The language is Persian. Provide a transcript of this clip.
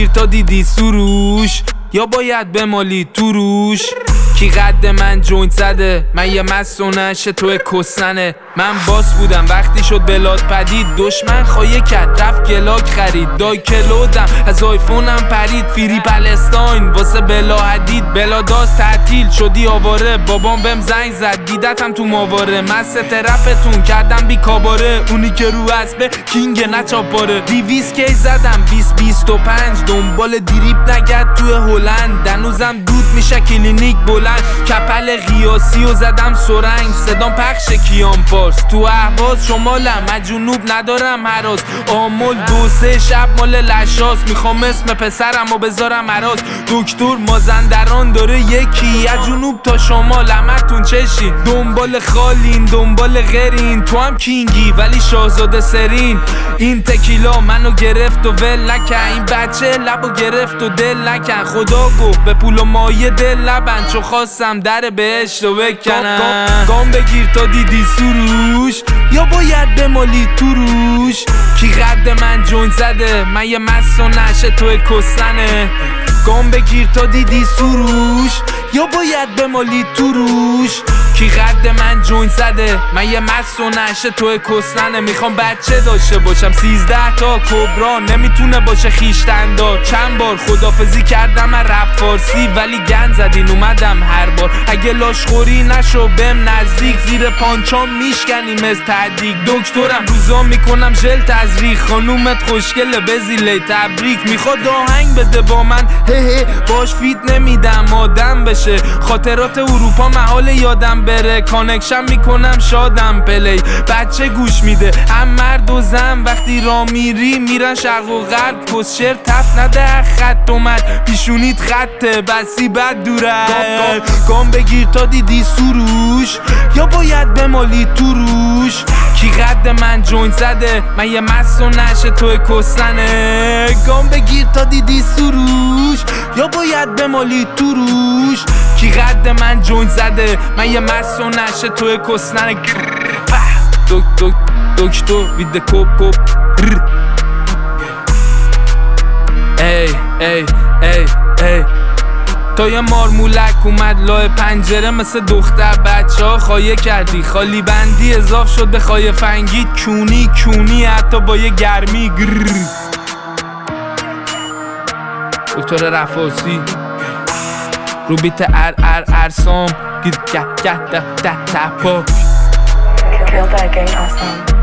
بگیر تا دیدی سروش یا باید بمالی تو روش. کی قد من جوینت زده، من یه مسونش توی کسنه. من باس بودم وقتی شد بلاد پدید، دشمن خواهی کرد رفت گلاک خرید. دای کلودم از آیفونم پرید، فیری پلستاین واسه بلا حدید. بلا داست تعطیل شدی آواره، بابام بهم زنگ زد دیدتم تو ماواره. من ست رپتون کردم بی کاباره، اونی که رو اسبه کینگ نچاپاره. 200 کی زدم 20-25 دنبال دریپ نگرد توی هلند. دنوزم دود میشه کلینیک بلند، کپل قیاسی و زدم سرنگ. صدام پخش کیان پارس تو اهواز شمالم، از جنوب ندارم هراس. آمول 2-3 شب مال لشاس، میخوام اسم پسرم و بذارم عراس. دکتر مازندران داره یکی، از جنوب تا شمال همتون چشین. دنبال خالین دنبال غیرین، تو هم کینگی ولی شاهزاده سرین. این تکیلا منو گرفت و ول نکن، این بچه لبو گرفت و دل نکن. خدا گفت به پول و مایه دل نبند، چو خواستم در بهشت رو بکنم. گام بگیر تا دیدی سروش یا باید بمالی تو روش. کی قد من جوینت زده، من یه مسونش توی کسنه. گام بگیر تا دیدی سروش یا باید بمالی تو روش. کی قد من جوینت زده، من یه مسونش توی کسنه. میخوام بچه داشته باشم 13 تا کبرا، نمیتونه باشه خیشتندار. چند بار خدافزی کردم من رپ فارسی، ولی گن زدین اومدم هر بار. اگه لاشخوری نشو بهم نزدیک، زیر پانچام میشکنیم از تدیگ. دکترم روزا میکنم ژل تزریق، خانومت خوشگله بزیله تبریک. میخواد آهنگ بده با من باش فیت نمیدم آدم بشه. خاطرات اروپا محال یادم بره، کانکشن میکنم شادم پلی. بچه گوش میده هم مرد و زن، وقتی را میری میرن شرق و غرب. کسشر تف نده خط اومد پیشونیت خطه، بسی بد دوره. گام بگیر تا دیدی سروش یا باید بمالی تو روش. کی قد من جوینت زده، من یه مسونش توی کسنه. گام بگیر تا دیدی سروش یا باید بمالی تو روش. کی قد من جوینت زده، من یه مسونش توی کسنه. دکتر وید کوپ ای ای ای ای. تا یه مارمولک اومد لای پنجره، مثل دختر بچه ها خایه کردی. خالی بندی اضاف شد به خایه فنگی. کونی حتی با یه گرمی. دکتر رفاسی رو بیت ارسام گید گه ده تپا. Kill that gang awesome.